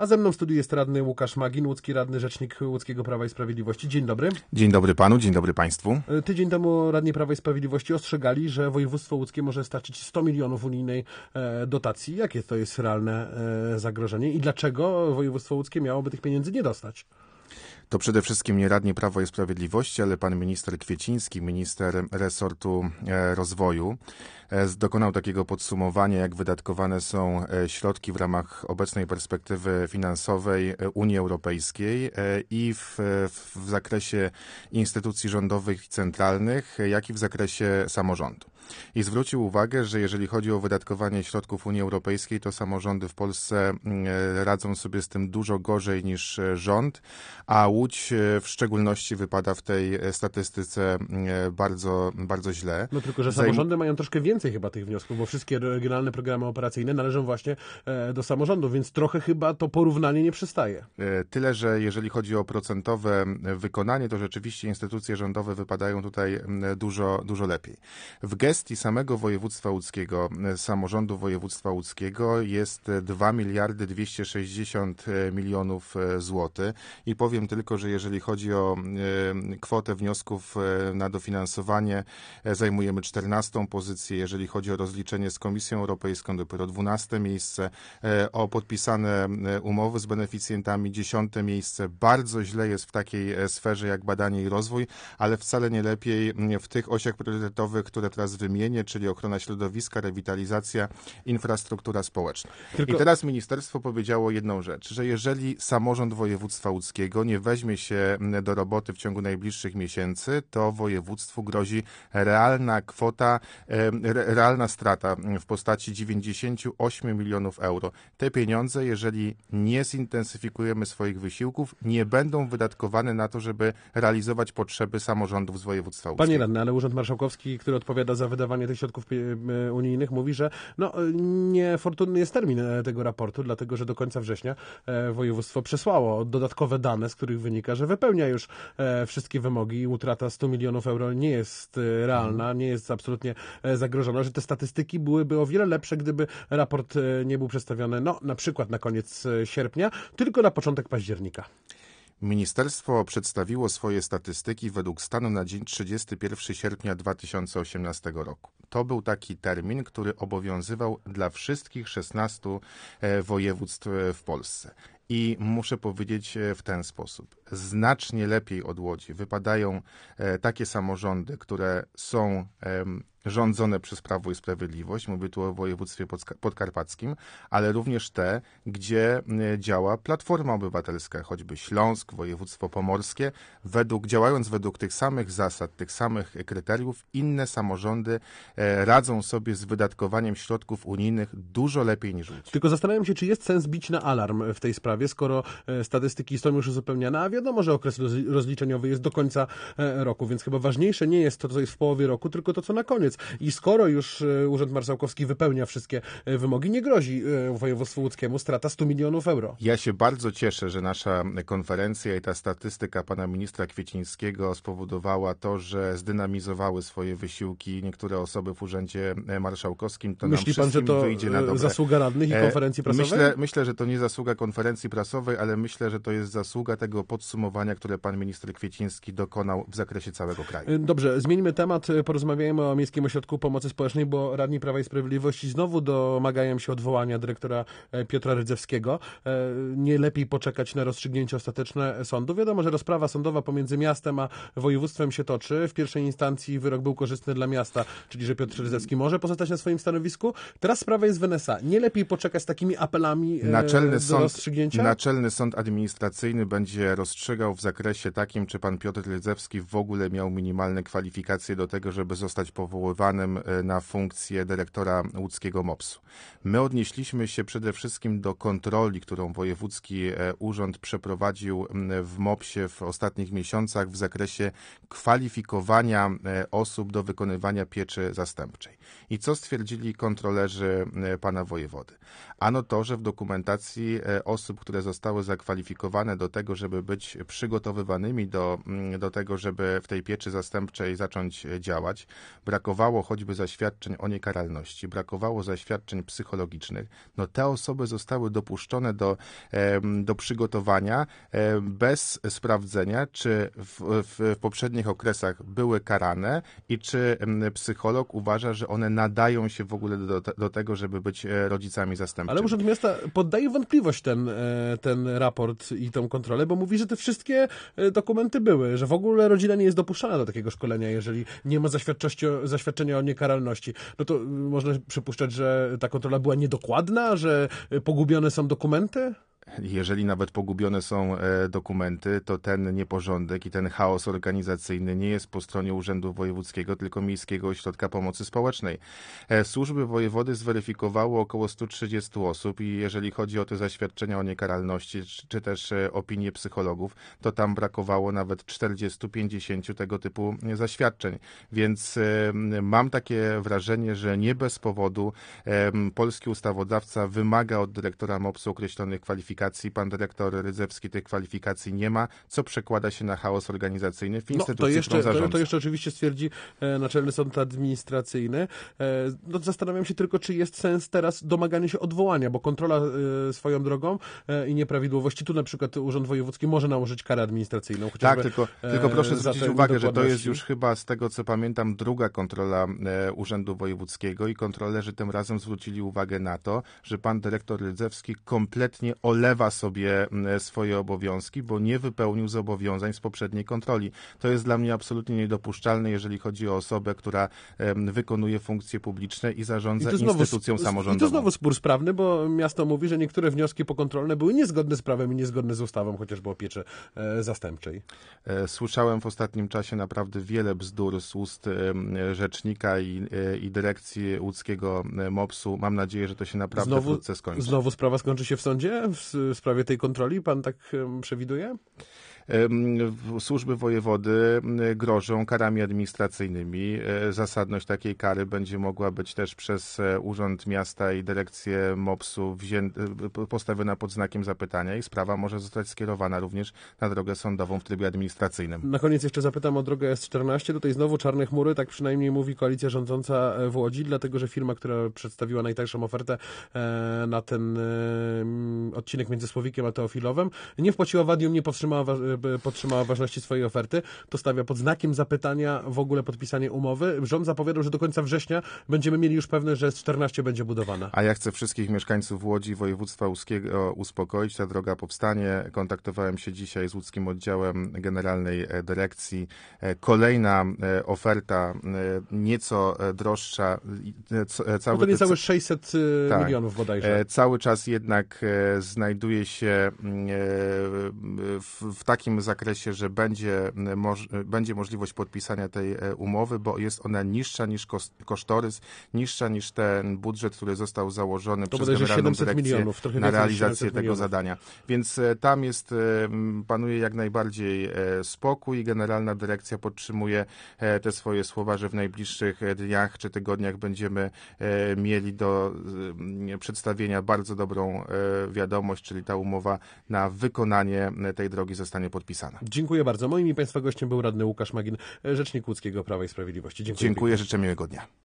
A ze mną w studiu jest radny Łukasz Magin, łódzki radny, rzecznik łódzkiego Prawa i Sprawiedliwości. Dzień dobry. Dzień dobry panu, dzień dobry państwu. Tydzień temu radni Prawa i Sprawiedliwości ostrzegali, że województwo łódzkie może stracić 100 milionów unijnej dotacji. Jakie to jest realne zagrożenie i dlaczego województwo łódzkie miałoby tych pieniędzy nie dostać? To przede wszystkim nie radni Prawa i Sprawiedliwości, ale pan minister Kwieciński, minister resortu rozwoju, dokonał takiego podsumowania, jak wydatkowane są środki w ramach obecnej perspektywy finansowej Unii Europejskiej i w zakresie instytucji rządowych i centralnych, jak i w zakresie samorządu. I zwrócił uwagę, że jeżeli chodzi o wydatkowanie środków Unii Europejskiej, to samorządy w Polsce radzą sobie z tym dużo gorzej niż rząd, a Łódź w szczególności wypada w tej statystyce bardzo, bardzo źle. No tylko, że samorządy mają troszkę więcej chyba tych wniosków, bo wszystkie regionalne programy operacyjne należą właśnie do samorządów, więc trochę chyba to porównanie nie przystaje. Tyle, że jeżeli chodzi o procentowe wykonanie, to rzeczywiście instytucje rządowe wypadają tutaj dużo, dużo lepiej. W gestii samego województwa łódzkiego, samorządu województwa łódzkiego jest 2 miliardy 260 milionów złotych i powiem tylko, że jeżeli chodzi o kwotę wniosków na dofinansowanie, zajmujemy 14. pozycję, jeżeli chodzi o rozliczenie z Komisją Europejską, dopiero 12. miejsce, o podpisane umowy z beneficjentami 10. miejsce. Bardzo źle jest w takiej sferze jak badanie i rozwój, ale wcale nie lepiej w tych osiach priorytetowych, które teraz wymienię, czyli ochrona środowiska, rewitalizacja, infrastruktura społeczna. I teraz ministerstwo powiedziało jedną rzecz, że jeżeli samorząd województwa łódzkiego nie weźmie się do roboty w ciągu najbliższych miesięcy, to województwu grozi realna strata w postaci 98 milionów euro. Te pieniądze, jeżeli nie zintensyfikujemy swoich wysiłków, nie będą wydatkowane na to, żeby realizować potrzeby samorządów z województwa łódzkiego. Panie radny, ale Urząd Marszałkowski, który odpowiada za wydawanie tych środków unijnych, mówi, że niefortunny jest termin tego raportu, dlatego że do końca września województwo przesłało dodatkowe dane, z których wynika, że wypełnia już wszystkie wymogi i utrata 100 milionów euro nie jest realna, nie jest absolutnie zagrożona, że te statystyki byłyby o wiele lepsze, gdyby raport nie był przedstawiony na przykład na koniec sierpnia, tylko na początek października. Ministerstwo przedstawiło swoje statystyki według stanu na dzień 31 sierpnia 2018 roku. To był taki termin, który obowiązywał dla wszystkich 16 województw w Polsce. I muszę powiedzieć w ten sposób. Znacznie lepiej od Łodzi wypadają takie samorządy, które są rządzone przez Prawo i Sprawiedliwość, mówię tu o województwie podkarpackim, ale również te, gdzie działa Platforma Obywatelska, choćby Śląsk, województwo pomorskie. Działając według tych samych zasad, tych samych kryteriów, inne samorządy radzą sobie z wydatkowaniem środków unijnych dużo lepiej niż Łódź. Tylko zastanawiam się, czy jest sens bić na alarm w tej sprawie, skoro statystyki są już uzupełniane, a wiadomo, że okres rozliczeniowy jest do końca roku, więc chyba ważniejsze nie jest to, co jest w połowie roku, tylko to, co na koniec. I skoro już Urząd Marszałkowski wypełnia wszystkie wymogi, nie grozi województwu łódzkiemu strata 100 milionów euro. Ja się bardzo cieszę, że nasza konferencja i ta statystyka pana ministra Kwiecińskiego spowodowała to, że zdynamizowały swoje wysiłki niektóre osoby w Urzędzie Marszałkowskim. To Myśli pan, że to wyjdzie na dobre. Zasługa radnych i konferencji prasowej? Myślę, że to nie zasługa konferencji prasowej, ale myślę, że to jest zasługa tego podsumowania, które pan minister Kwieciński dokonał w zakresie całego kraju. Dobrze, zmieńmy temat, porozmawiajmy o Miejskim Ośrodku Pomocy Społecznej, bo radni Prawa i Sprawiedliwości znowu domagają się odwołania dyrektora Piotra Rydzewskiego. Nie lepiej poczekać na rozstrzygnięcie ostateczne sądu. Wiadomo, że rozprawa sądowa pomiędzy miastem a województwem się toczy. W pierwszej instancji wyrok był korzystny dla miasta, czyli że Piotr Rydzewski może pozostać na swoim stanowisku. Teraz sprawa jest w NSA. Nie lepiej poczekać z takimi apelami do rozstrzygnięcia? Naczelny Sąd Administracyjny będzie rozstrzygał w zakresie takim, czy pan Piotr Rydzewski w ogóle miał minimalne kwalifikacje do tego, żeby zostać powoływanym na funkcję dyrektora łódzkiego MOPS-u. My odnieśliśmy się przede wszystkim do kontroli, którą Wojewódzki Urząd przeprowadził w MOPS-ie w ostatnich miesiącach w zakresie kwalifikowania osób do wykonywania pieczy zastępczej. I co stwierdzili kontrolerzy pana wojewody? Ano to, że w dokumentacji osób, które zostały zakwalifikowane do tego, żeby być przygotowywanymi do tego, żeby w tej pieczy zastępczej zacząć działać, brakowało brakowało choćby zaświadczeń o niekaralności, brakowało zaświadczeń psychologicznych, no te osoby zostały dopuszczone do przygotowania bez sprawdzenia, czy w poprzednich okresach były karane i czy psycholog uważa, że one nadają się w ogóle do tego, żeby być rodzicami zastępczymi. Ale Urząd Miasta poddaje wątpliwość ten raport i tą kontrolę, bo mówi, że te wszystkie dokumenty były, że w ogóle rodzina nie jest dopuszczana do takiego szkolenia, jeżeli nie ma zaświadczenia o niekaralności. No to można przypuszczać, że ta kontrola była niedokładna, że pogubione są dokumenty? Jeżeli nawet pogubione są dokumenty, to ten nieporządek i ten chaos organizacyjny nie jest po stronie Urzędu Wojewódzkiego, tylko Miejskiego Ośrodka Pomocy Społecznej. Służby wojewody zweryfikowało około 130 osób i jeżeli chodzi o te zaświadczenia o niekaralności, czy też opinie psychologów, to tam brakowało nawet 40-50 tego typu zaświadczeń. Więc mam takie wrażenie, że nie bez powodu polski ustawodawca wymaga od dyrektora MOPS-u określonych kwalifikacji. Pan dyrektor Rydzewski tych kwalifikacji nie ma, co przekłada się na chaos organizacyjny w instytucji, którą zarządza. To jeszcze oczywiście stwierdzi Naczelny Sąd Administracyjny. No, zastanawiam się tylko, czy jest sens teraz domaganie się odwołania, bo kontrola swoją drogą i nieprawidłowości, tu na przykład Urząd Wojewódzki może nałożyć karę administracyjną. Tak, tylko proszę zwrócić uwagę, że to jest już chyba, z tego co pamiętam, druga kontrola Urzędu Wojewódzkiego i kontrolerzy tym razem zwrócili uwagę na to, że pan dyrektor Rydzewski kompletnie olewa sobie swoje obowiązki, bo nie wypełnił zobowiązań z poprzedniej kontroli. To jest dla mnie absolutnie niedopuszczalne, jeżeli chodzi o osobę, która wykonuje funkcje publiczne i zarządza instytucją samorządową. I to znowu spór sprawny, bo miasto mówi, że niektóre wnioski pokontrolne były niezgodne z prawem i niezgodne z ustawą, chociażby o pieczy zastępczej. Słyszałem w ostatnim czasie naprawdę wiele bzdur z ust rzecznika i dyrekcji łódzkiego MOPS-u. Mam nadzieję, że to się naprawdę wkrótce skończy. Znowu sprawa skończy się w sądzie w sprawie tej kontroli? Pan tak przewiduje? Służby wojewody grożą karami administracyjnymi. Zasadność takiej kary będzie mogła być też przez Urząd Miasta i dyrekcję MOPS-u postawiona pod znakiem zapytania i sprawa może zostać skierowana również na drogę sądową w trybie administracyjnym. Na koniec jeszcze zapytam o drogę S14. Tutaj znowu czarne chmury, tak przynajmniej mówi koalicja rządząca w Łodzi, dlatego że firma, która przedstawiła najtańszą ofertę na ten odcinek między Słowikiem a Teofilowem, nie wpłaciła wadium, nie podtrzymała ważności swojej oferty. To stawia pod znakiem zapytania w ogóle podpisanie umowy. Rząd zapowiadał, że do końca września będziemy mieli już pewne, że S14 będzie budowana. A ja chcę wszystkich mieszkańców Łodzi, województwa łódzkiego uspokoić. Ta droga powstanie. Kontaktowałem się dzisiaj z łódzkim oddziałem Generalnej Dyrekcji. Kolejna oferta, nieco droższa. To niecałe 600 milionów bodajże. Cały czas jednak znajduje się w takim zakresie, że będzie możliwość podpisania tej umowy, bo jest ona niższa niż kosztorys, niższa niż ten budżet, który został założony przez Generalną Dyrekcję na realizację tego zadania. Więc tam panuje jak najbardziej spokój i Generalna Dyrekcja podtrzymuje te swoje słowa, że w najbliższych dniach czy tygodniach będziemy mieli do przedstawienia bardzo dobrą wiadomość, czyli ta umowa na wykonanie tej drogi zostanie podpisana. Dziękuję bardzo. Moim i Państwa gościem był radny Łukasz Magin, rzecznik łódzkiego Prawa i Sprawiedliwości. Dziękuję, życzę miłego dnia.